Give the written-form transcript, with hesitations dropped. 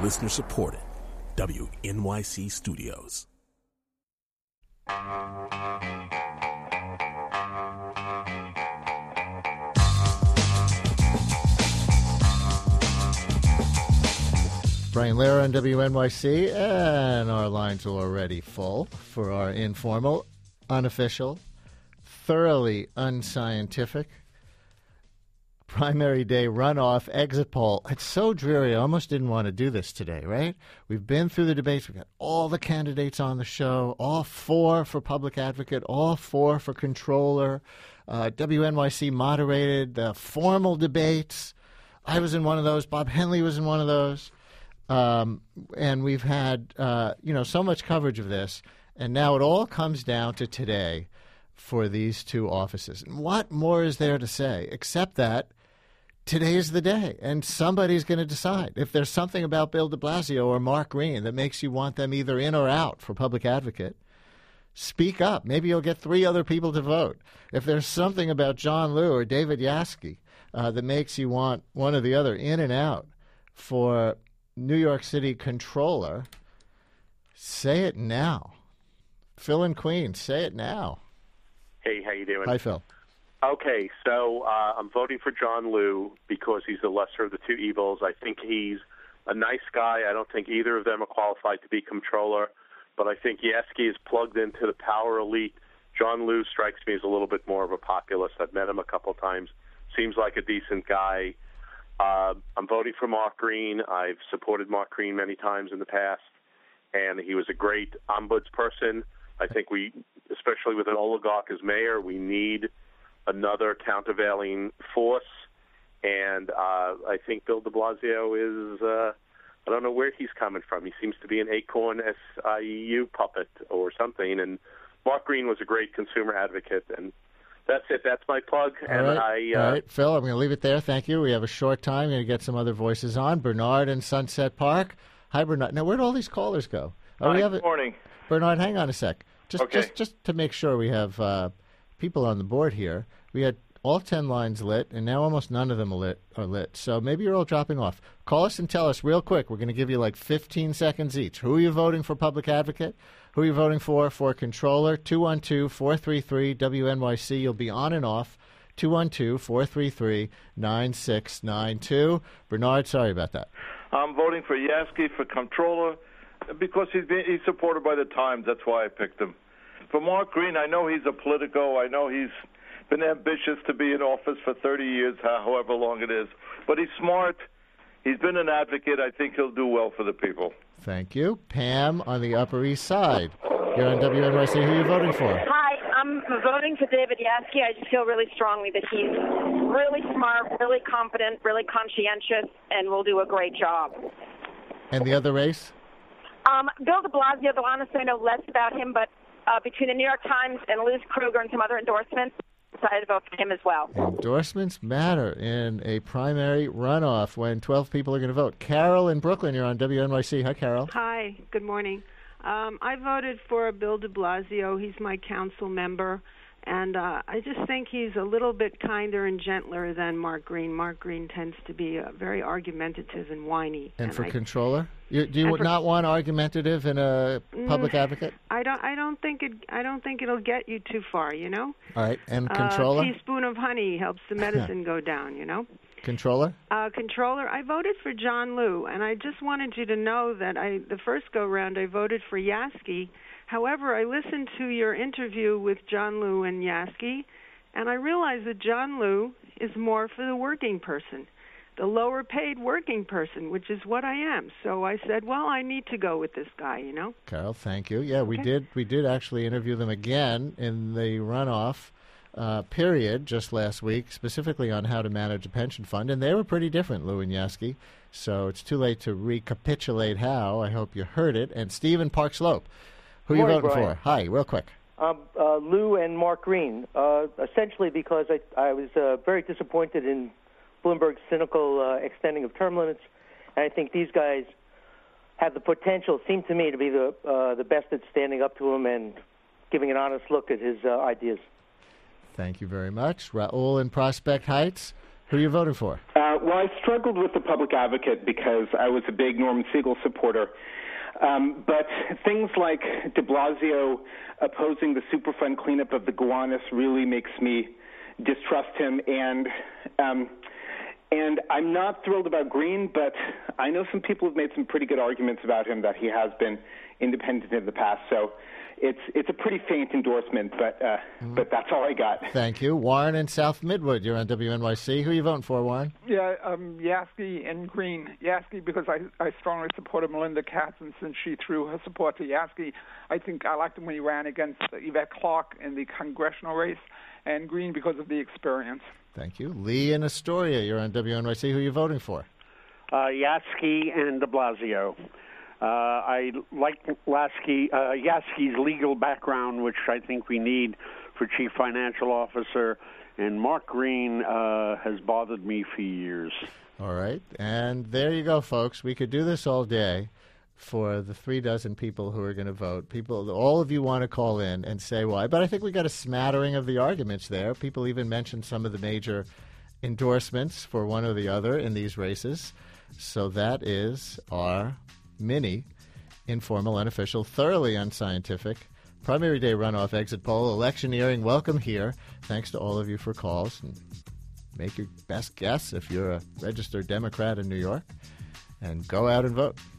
Listener supported. WNYC Studios. Brian Lehrer on WNYC, and our lines are already full for our informal, unofficial, thoroughly unscientific primary day runoff exit poll. It's so dreary. I almost didn't want to do this today, right? We've been through the debates. We've got all the candidates on the show, all 4 for public advocate, all 4 for controller. WNYC moderated the formal debates. I was in one of those. Bob Henley was in one of those. And we've had, so much coverage of this. And now it all comes down to today for these 2 offices. And what more is there to say except that today is the day, and somebody's going to decide. If there's something about Bill de Blasio or Mark Green that makes you want them either in or out for public advocate, speak up. Maybe you'll get 3 other people to vote. If there's something about John Liu or David Yaski that makes you want one or the other in and out for New York City controller, say it now. Phil in Queens, say it now. Hey, how you doing? Hi, Phil. Okay, so I'm voting for John Liu because he's the lesser of the 2 evils. I think he's a nice guy. I don't think either of them are qualified to be controller, but I think Yaski is plugged into the power elite. John Liu strikes me as a little bit more of a populist. I've met him a couple times. Seems like a decent guy. I'm voting for Mark Green. I've supported Mark Green many times in the past, and he was a great ombudsperson. I think we, especially with an oligarch as mayor, we need another countervailing force. And I think Bill de Blasio is, I don't know where he's coming from. He seems to be an Acorn SIU puppet or something. And Mark Green was a great consumer advocate. And that's it. That's my plug. All right, Phil, I'm going to leave it there. Thank you. We have a short time. We're going to get some other voices on. Bernard in Sunset Park. Hi, Bernard. Now, where'd all these callers go? Good morning. Bernard, hang on a sec. Just to make sure we have people on the board here. We had all 10 lines lit, and now almost none of them are lit. So maybe you're all dropping off. Call us and tell us real quick. We're going to give you like 15 seconds each. Who are you voting for public advocate? Who are you voting for controller? 212-433-WNYC. You'll be on and off. 212-433-9692. Bernard, sorry about that. I'm voting for Yaski for controller because he's supported by the Times. That's why I picked him. For Mark Green, I know he's a politico. I know he's been ambitious to be in office for 30 years, however long it is. But he's smart. He's been an advocate. I think he'll do well for the people. Thank you. Pam on the Upper East Side. You're on WNYC. Who are you voting for? Hi, I'm voting for David Yaski. I just feel really strongly that he's really smart, really competent, really conscientious, and will do a great job. And the other race? Bill de Blasio, though honestly I know less about him, but between the New York Times and Liz Kruger and some other endorsements, I decided to vote for him as well. Endorsements matter in a primary runoff when 12 people are going to vote. Carol in Brooklyn, you're on WNYC. Hi, Carol. Hi, good morning. I voted for Bill de Blasio. He's my council member, and I just think he's a little bit kinder and gentler than Mark Green. Mark Green tends to be very argumentative and whiny. And for controller? Do you not want argumentative in a public advocate? I don't think it'll get you too far, you know? All right. And controller? A teaspoon of honey helps the medicine go down, you know? Controller? Controller, I voted for John Liu, and I just wanted you to know that the first go-round I voted for Yaski. However, I listened to your interview with John Liu and Yaski, and I realized that John Liu is more for the working person, the lower-paid working person, which is what I am. So I said, well, I need to go with this guy, you know? Carol, thank you. Yeah, okay. We did actually interview them again in the runoff period just last week, specifically on how to manage a pension fund, and they were pretty different, Liu and Yaski. So it's too late to recapitulate how. I hope you heard it. And Steve in Park Slope, who are you voting for? Hi, real quick. Liu and Mark Green, essentially because I was very disappointed in Bloomberg's cynical extending of term limits, and I think these guys have the potential, seem to me, to be the best at standing up to him and giving an honest look at his ideas. Thank you very much. Raul in Prospect Heights, who are you voting for? Well, I struggled with the public advocate because I was a big Norman Siegel supporter. But things like de Blasio opposing the Superfund cleanup of the Gowanus really makes me distrust him. And I'm not thrilled about Green, but I know some people have made some pretty good arguments about him that he has been independent in the past. So it's a pretty faint endorsement, but that's all I got. Thank you. Warren in South Midwood, you're on WNYC. Who are you voting for, Warren? Yeah, Yaski and Green. Yaski because I strongly supported Melinda Katz, and since she threw her support to Yaski, I think I liked him when he ran against Yvette Clarke in the congressional race, and Green because of the experience. Thank you. Lee in Astoria, you're on WNYC. Who are you voting for? Yaski and de Blasio. I like Yaski's legal background, which I think we need for chief financial officer, and Mark Green has bothered me for years. All right, and there you go, folks. We could do this all day for the 36 people who are going to vote. People, all of you want to call in and say why, but I think we got a smattering of the arguments there. People even mentioned some of the major endorsements for one or the other in these races. So that is our mini, informal, unofficial, thoroughly unscientific primary day runoff exit poll, electioneering. Welcome here. Thanks to all of you for calls. And make your best guess if you're a registered Democrat in New York, and go out and vote.